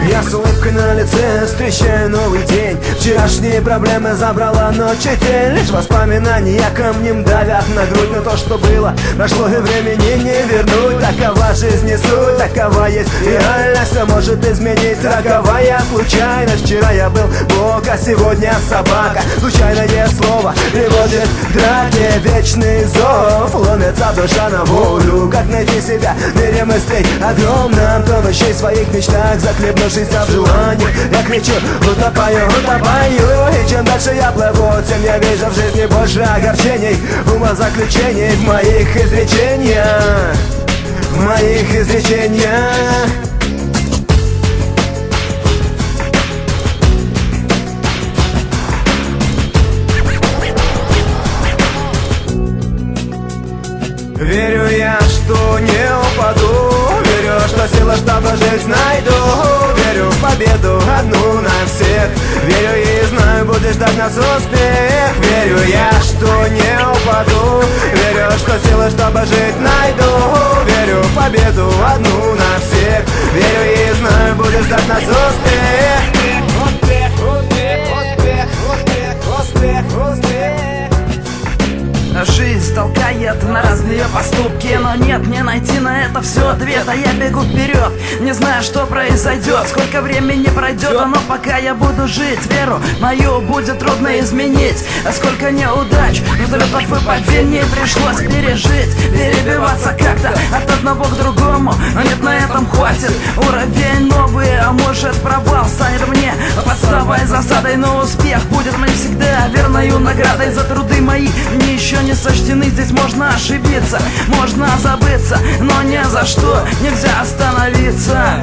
Я с улыбкой на лице встречаю новый день. Вчерашние проблемы забрала ночь и тень. Лишь воспоминания камнем давят на грудь. Но то, что было, прошло и времени не вернуть. Такова жизнь и суть, такова есть реальность. Все может изменить роковая случайность. Вчера я был бог, а сегодня собака. Случайное слово приводит к драке. Вечный зов, ломится душа на волю. Как найти себя в мире мыслей огромном, тонущий в своих мечтах, захлебнувшись в желаниях. Я кричу, утопаю, утопаю. И чем дальше я плыву, тем я вижу в жизни больше огорчений, умозаключений в моих изречениях, в моих изречениях. Верю я, что не упаду. Верю, что сила, чтобы жить, найду. Верю в победу одну на всех. Верю и знаю, будешь ждать нас успех. Верю я, что не упаду. Верю, что сила, чтобы жить, найду. Верю в победу одну на всех. Верю и знаю, будешь ждать нас успех. Успех, успех, успех, успех, успех, успех. Жизнь толкает на разные поступки, но нет, не найти на это все ответа. Я бегу вперед, не знаю, что произойдет, сколько времени пройдет, но пока я буду жить, веру мою будет трудно изменить. А сколько неудач, взлетов и падений пришлось пережить, перебиваться как-то от одного к другому. Но нет, на этом хватит, уровень новый, а может провал станет мне подставой, засадой. Но успех будет мне всегда верною наградой за труды мои. Мне еще не сочтены, здесь можно ошибиться, можно забыться, но ни за что нельзя остановиться.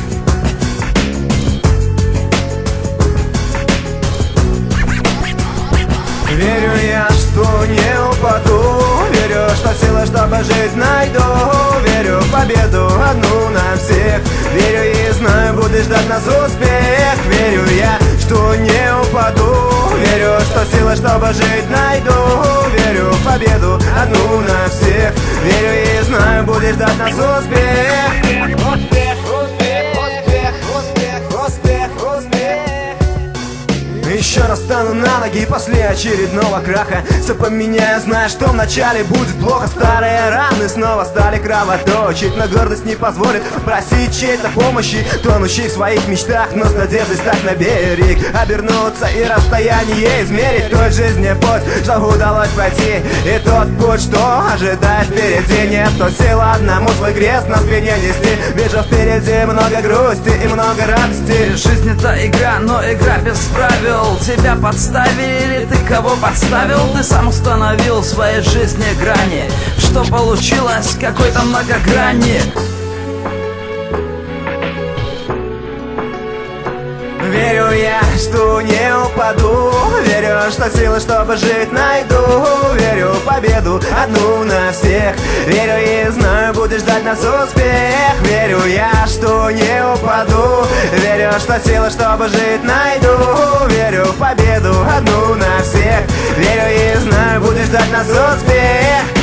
Верю я, что не упаду. Верю, что сила, чтобы жить, найду. Верю в победу одну на всех. Верю и знаю, будешь ждать нас успех. Верю я, что не упаду. Верю, что сила, чтобы жить, найду. Верю в победу одну на всех. Верю и знаю, будешь ждать нас успех. Успех, успех, успех, успех, успех, успех. Еще раз стану на ноги после очередного краха. Все поменяю, зная, что вначале будет плохо. Старые раны снова стали кровоточить, но гордость не позволит просить чьей-то помощи. Тонущий в своих мечтах, но с надеждой стать на берег, обернуться и расстояние измерить. Той жизни путь, что удалось пройти, и тот путь, что ожидает впереди. Нет, то сила одному свой крест на спине нести. Вижу впереди много грусти и много радости. Жизнь это игра, но игра без правил. Тебя подставили или ты кого подставил? Ты сам установил в своей жизни грани, что получилось какой-то многогранник. Верю я, что не упаду. Верю, что силы, чтобы жить, найду. Верю в победу одну на всех. Верю и знаю, будешь ждать нас успех. Верю я, что не упаду. Верю, что силы, чтобы жить, найду. Верю в победу одну на всех. Верю и знаю, будешь ждать нас успех.